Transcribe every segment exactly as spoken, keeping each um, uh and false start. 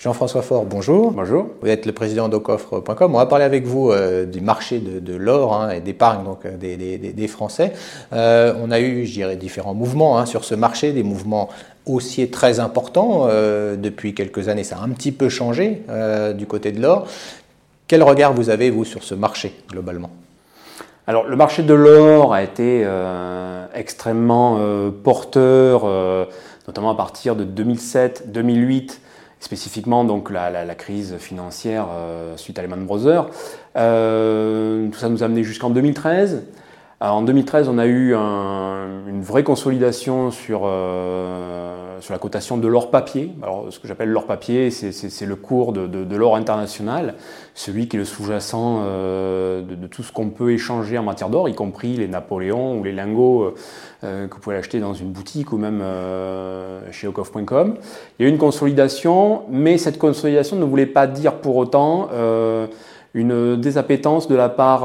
Jean-François Faure, bonjour. Bonjour. Vous êtes le président d'Aucoffre point com. On va parler avec vous euh, du marché de, de l'or hein, et d'épargne donc, euh, des, des, des Français. Euh, on a eu, je dirais, différents mouvements hein, sur ce marché, des mouvements haussiers très importants. Euh, depuis quelques années, ça a un petit peu changé euh, du côté de l'or. Quel regard vous avez, vous, sur ce marché, globalement ? Alors, le marché de l'or a été euh, extrêmement euh, porteur, euh, notamment à partir de deux mille sept deux mille huit, spécifiquement donc la, la, la crise financière euh, suite à Lehman Brothers. Euh, tout ça nous a amené jusqu'en deux mille treize. Alors, en deux mille treize, on a eu un, une vraie consolidation sur, euh, sur la cotation de l'or papier. Alors, ce que j'appelle l'or papier, c'est, c'est, c'est le cours de, de, de l'or international, celui qui est le sous-jacent euh, de, de tout ce qu'on peut échanger en matière d'or, y compris les Napoléons ou les lingots euh, que vous pouvez acheter dans une boutique ou même euh, chez Aucoffre point com. Il y a eu une consolidation, mais cette consolidation ne voulait pas dire pour autant euh, une désappétence de la part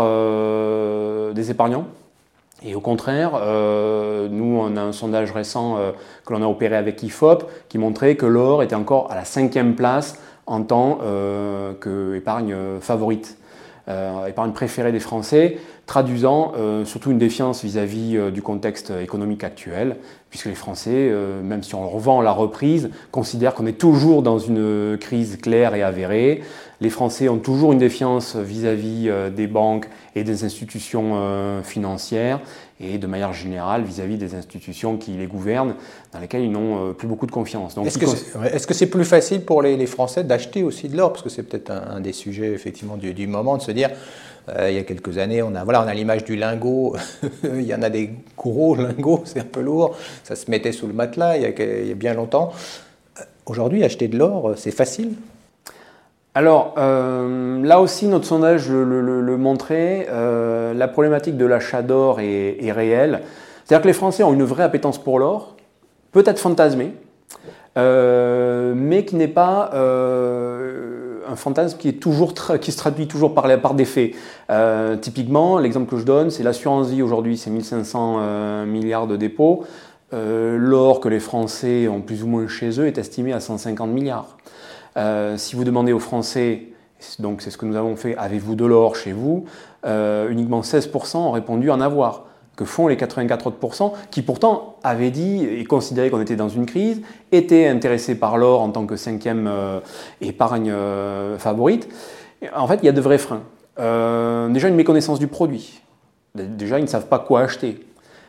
euh, des épargnants. Et au contraire, euh, nous, on a un sondage récent euh, que l'on a opéré avec I F O P qui montrait que l'or était encore à la cinquième place en tant euh, qu'épargne favorite, euh, épargne préférée des Français, traduisant euh, surtout une défiance vis-à-vis euh, du contexte économique actuel, puisque les Français, euh, même si on revend la reprise, considèrent qu'on est toujours dans une crise claire et avérée. Les Français ont toujours une défiance vis-à-vis euh, des banques et des institutions euh, financières, et de manière générale vis-à-vis des institutions qui les gouvernent, dans lesquelles ils n'ont euh, plus beaucoup de confiance. Donc, est-ce, que c'est, ouais, est-ce que c'est plus facile pour les, les Français d'acheter aussi de l'or ? Parce que c'est peut-être un, un des sujets effectivement du, du moment, de se dire, euh, il y a quelques années, on a, voilà, on a l'image du lingot, il y en a des gros lingots, c'est un peu lourd, ça se mettait sous le matelas il y a, il y a bien longtemps. Aujourd'hui, acheter de l'or, c'est facile ? Alors, euh, là aussi, notre sondage le, le, le montrait, euh, la problématique de l'achat d'or est, est réelle. C'est-à-dire que les Français ont une vraie appétence pour l'or, peut-être fantasmée, euh, mais qui n'est pas euh, un fantasme qui, est toujours tra- qui se traduit toujours par, les, par des faits. Euh, typiquement, l'exemple que je donne, c'est l'assurance vie aujourd'hui, c'est mille cinq cents euh, milliards de dépôts. Euh, l'or que les Français ont plus ou moins chez eux est estimé à cent cinquante milliards. Euh, si vous demandez aux Français, donc c'est ce que nous avons fait, avez-vous de l'or chez vous, euh, uniquement seize pour cent ont répondu en avoir. Que font les quatre-vingt-quatre autres pour cent qui pourtant avaient dit et considéraient qu'on était dans une crise, étaient intéressés par l'or en tant que cinquième euh, épargne euh, favorite. En fait, il y a de vrais freins. Euh, déjà une méconnaissance du produit. Déjà, ils ne savent pas quoi acheter.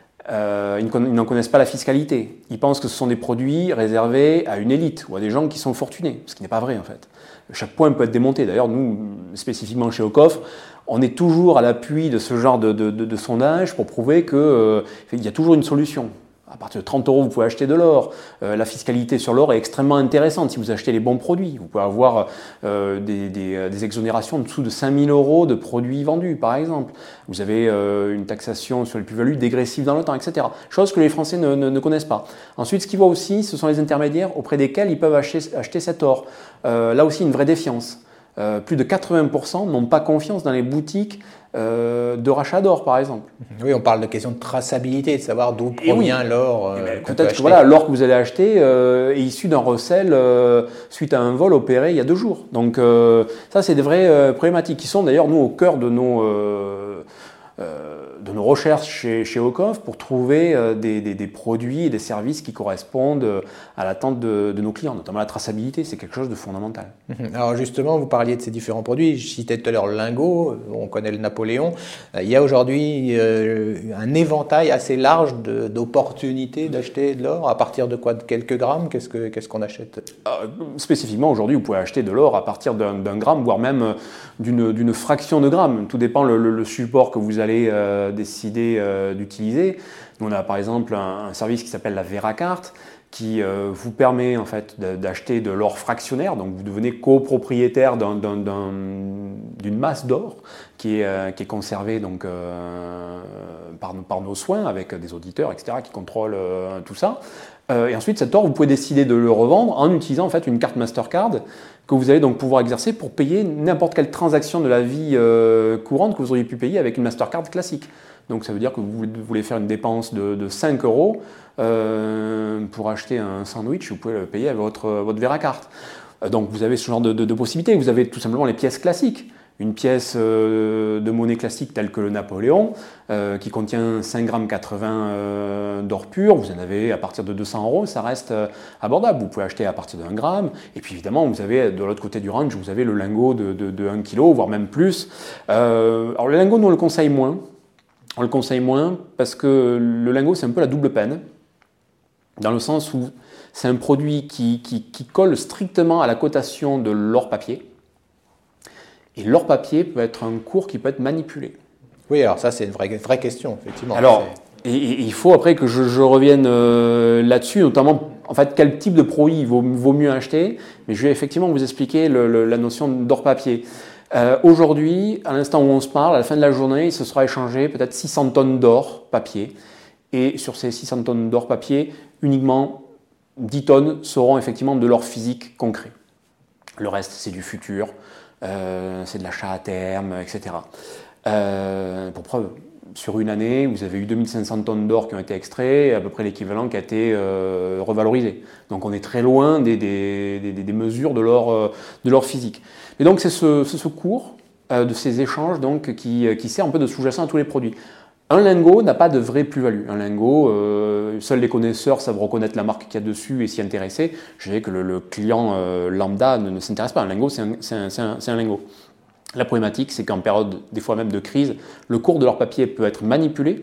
Euh, ils, ils n'en connaissent pas la fiscalité. Ils pensent que ce sont des produits réservés à une élite ou à des gens qui sont fortunés, ce qui n'est pas vrai en fait. Chaque point peut être démonté. D'ailleurs, nous, spécifiquement chez Aucoffre, on est toujours à l'appui de ce genre de, de, de, de sondage pour prouver qu'il euh, y a toujours une solution. À partir de trente euros, vous pouvez acheter de l'or. Euh, la fiscalité sur l'or est extrêmement intéressante si vous achetez les bons produits. Vous pouvez avoir euh, des, des, des exonérations en dessous de cinq mille euros de produits vendus, par exemple. Vous avez euh, une taxation sur les plus-values dégressive dans le temps, et cetera. Chose que les Français ne, ne, ne connaissent pas. Ensuite, ce qu'ils voient aussi, ce sont les intermédiaires auprès desquels ils peuvent acheter, acheter cet or. Euh, là aussi, une vraie défiance. Euh, plus de quatre-vingts pour cent n'ont pas confiance dans les boutiques euh, de rachat d'or, par exemple. Oui, on parle de question de traçabilité, de savoir d'où provient oui. l'or. Euh, ben, peut-être que voilà, l'or que vous allez acheter euh, est issu d'un recel euh, suite à un vol opéré il y a deux jours. Donc euh, ça, c'est des vraies euh, problématiques qui sont d'ailleurs, nous, au cœur de nos... Euh, euh, de nos recherches chez, chez Aucoffre pour trouver euh, des, des, des produits et des services qui correspondent euh, à l'attente de, de nos clients, notamment la traçabilité, c'est quelque chose de fondamental. Alors justement, vous parliez de ces différents produits, je citais tout à l'heure le lingot, on connaît le Napoléon, il y a aujourd'hui euh, un éventail assez large de, d'opportunités d'acheter de l'or, à partir de quoi, de quelques grammes, qu'est-ce, que, qu'est-ce qu'on achète ? euh, Spécifiquement, aujourd'hui, vous pouvez acheter de l'or à partir d'un, d'un gramme, voire même d'une, d'une fraction de gramme, tout dépend le, le, le support que vous allez euh, décider euh, d'utiliser. Nous, on a par exemple un, un service qui s'appelle la Veracart qui euh, vous permet en fait de, d'acheter de l'or fractionnaire, donc vous devenez copropriétaire d'un, d'un, d'un, d'une masse d'or qui est, euh, qui est conservée donc, euh, par, par nos soins avec des auditeurs, et cetera qui contrôlent euh, tout ça. Euh, et ensuite, cet or, vous pouvez décider de le revendre en utilisant en fait une carte Mastercard que vous allez donc pouvoir exercer pour payer n'importe quelle transaction de la vie euh, courante que vous auriez pu payer avec une Mastercard classique. Donc ça veut dire que vous voulez faire une dépense de, de cinq euros euh, pour acheter un sandwich, vous pouvez le payer avec votre, votre Veracart. Donc vous avez ce genre de, de, de possibilités. Vous avez tout simplement les pièces classiques. Une pièce euh, de monnaie classique telle que le Napoléon, euh, qui contient cinq virgule quatre-vingts grammes euh, d'or pur, vous en avez à partir de deux cents euros, ça reste euh, abordable. Vous pouvez acheter à partir de un gramme. Et puis évidemment, vous avez de l'autre côté du range, vous avez le lingot de, de, de un kilo, voire même plus. Euh, alors le lingot, nous on le conseille moins. On le conseille moins parce que le lingot, c'est un peu la double peine, dans le sens où c'est un produit qui, qui, qui colle strictement à la cotation de l'or papier. Et l'or papier peut être un cours qui peut être manipulé. Oui, alors ça, c'est une vraie, vraie question, effectivement. Alors, et, et il faut après que je, je revienne euh, là-dessus, notamment, en fait, quel type de produit il vaut, vaut mieux acheter. Mais je vais effectivement vous expliquer le, le, la notion d'or papier. Euh, aujourd'hui, à l'instant où on se parle, à la fin de la journée, il se sera échangé peut-être six cents tonnes d'or papier. Et sur ces six cents tonnes d'or papier, uniquement dix tonnes seront effectivement de l'or physique concret. Le reste, c'est du futur. Euh, c'est de l'achat à terme, et cetera. Euh, pour preuve, sur une année, vous avez eu deux mille cinq cents tonnes d'or qui ont été extraits, à peu près l'équivalent qui a été euh, revalorisé. Donc on est très loin des, des, des, des mesures de l'or, euh, de l'or physique. Et donc c'est ce, ce cours euh, de ces échanges donc, qui, qui sert un peu de sous-jacent à tous les produits. Un lingot n'a pas de vraie plus-value. Un lingot, euh, seuls les connaisseurs savent reconnaître la marque qu'il y a dessus et s'y intéresser. Je dirais que le, le client euh, lambda ne, ne s'intéresse pas. Un lingot, c'est un, c'est un, c'est un, c'est un lingot. La problématique, c'est qu'en période, des fois même de crise, le cours de leur papier peut être manipulé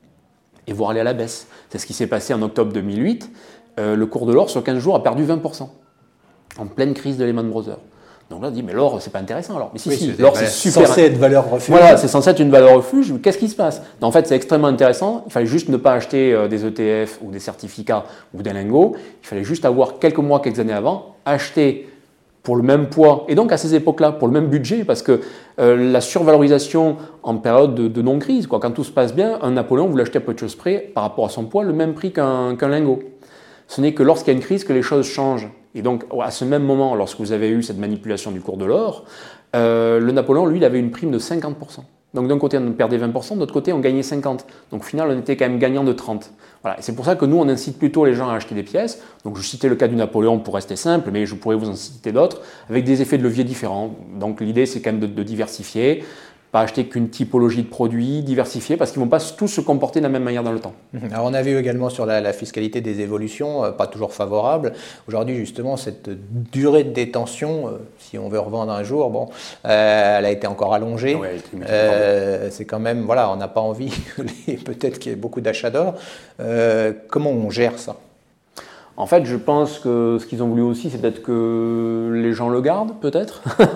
et voire aller à la baisse. C'est ce qui s'est passé en octobre deux mille huit. Euh, le cours de l'or, sur quinze jours, a perdu vingt pour cent. En pleine crise de Lehman Brothers. Donc là, on dit, mais l'or, c'est pas intéressant alors. Mais si, oui, si, c'est l'or, c'est super. censé être valeur refuge. Voilà, c'est censé être une valeur refuge. Qu'est-ce qui se passe? En fait, c'est extrêmement intéressant. Il fallait juste ne pas acheter euh, des E T F ou des certificats ou des lingots. Il fallait juste avoir quelques mois, quelques années avant, acheter pour le même poids, et donc à ces époques-là, pour le même budget, parce que euh, la survalorisation en période de, de non-crise, quoi, quand tout se passe bien, un Napoléon, vous l'achetez à peu de choses près, par rapport à son poids, le même prix qu'un, qu'un lingot. Ce n'est que lorsqu'il y a une crise que les choses changent. Et donc, à ce même moment, lorsque vous avez eu cette manipulation du cours de l'or, euh, le Napoléon, lui, il avait une prime de cinquante pour cent. Donc, d'un côté, on perdait vingt pour cent, de l'autre côté, on gagnait cinquante pour cent. Donc, au final, on était quand même gagnant de trente pour cent. Voilà. Et c'est pour ça que nous, on incite plutôt les gens à acheter des pièces. Donc, je citais le cas du Napoléon pour rester simple, mais je pourrais vous en citer d'autres, avec des effets de levier différents. Donc, l'idée, c'est quand même de, de diversifier. Pas acheter qu'une typologie de produits, diversifier, parce qu'ils ne vont pas tous se comporter de la même manière dans le temps. Alors on a vu également sur la, la fiscalité des évolutions, euh, pas toujours favorable. Aujourd'hui, justement, cette durée de détention, euh, si on veut revendre un jour, bon, euh, elle a été encore allongée. Ouais, euh, c'est quand même, voilà, on n'a pas envie, peut-être qu'il y ait beaucoup d'achats d'or. Euh, comment on gère ça ? En fait, je pense que ce qu'ils ont voulu aussi, c'est peut-être que les gens le gardent, peut-être.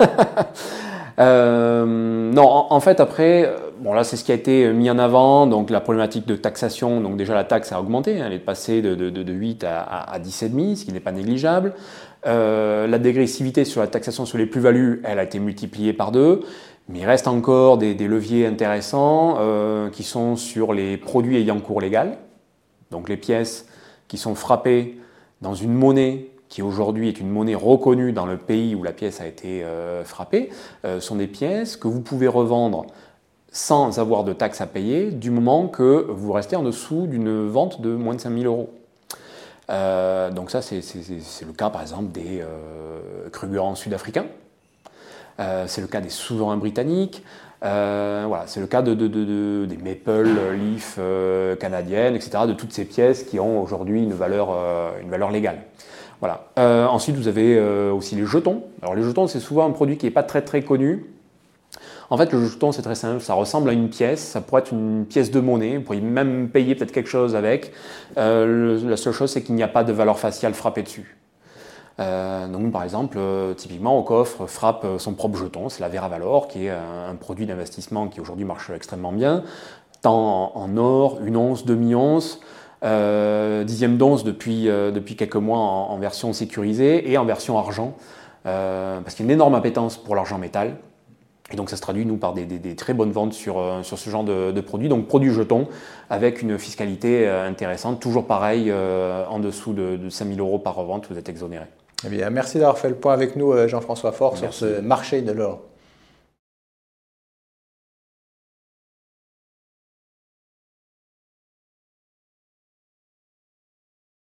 Euh, non, en, en fait, après, bon là, c'est ce qui a été mis en avant, donc la problématique de taxation. Donc déjà, la taxe a augmenté, hein, elle est passée de, de, de huit à, à, à dix virgule cinq, ce qui n'est pas négligeable. Euh, la dégressivité sur la taxation sur les plus-values, elle a été multipliée par deux. Mais il reste encore des, des leviers intéressants euh, qui sont sur les produits ayant cours légal, donc les pièces qui sont frappées dans une monnaie qui aujourd'hui est une monnaie reconnue dans le pays où la pièce a été euh, frappée, euh, sont des pièces que vous pouvez revendre sans avoir de taxes à payer du moment que vous restez en dessous d'une vente de moins de cinq mille euros. Euh, donc ça, c'est, c'est, c'est le cas par exemple des euh, Krugerrands sud-africains, euh, c'est le cas des souverains britanniques, euh, voilà, c'est le cas de, de, de, de, des Maple Leaf euh, canadiennes, et cetera, de toutes ces pièces qui ont aujourd'hui une valeur, euh, une valeur légale. Voilà. Euh, ensuite, vous avez euh, aussi les jetons. Alors les jetons, c'est souvent un produit qui n'est pas très très connu. En fait, le jeton, c'est très simple, ça ressemble à une pièce, ça pourrait être une pièce de monnaie, vous pourriez même payer peut-être quelque chose avec. Euh, le, la seule chose, c'est qu'il n'y a pas de valeur faciale frappée dessus. Euh, donc, par exemple, euh, typiquement, au coffre, frappe son propre jeton, c'est la Veravalor, qui est un, un produit d'investissement qui aujourd'hui marche extrêmement bien, tant en, en or, une once, demi-once, Euh, dixième d'once depuis, euh, depuis quelques mois en, en version sécurisée et en version argent, euh, parce qu'il y a une énorme appétence pour l'argent métal. Et donc ça se traduit, nous, par des, des, des très bonnes ventes sur, euh, sur ce genre de, de produits. Donc produits jetons avec une fiscalité euh, intéressante, toujours pareil, euh, en dessous de, de cinq mille euros par revente, vous êtes exonéré. Eh bien, merci d'avoir fait le point avec nous, Jean-François Faure, Merci. sur ce marché de l'or.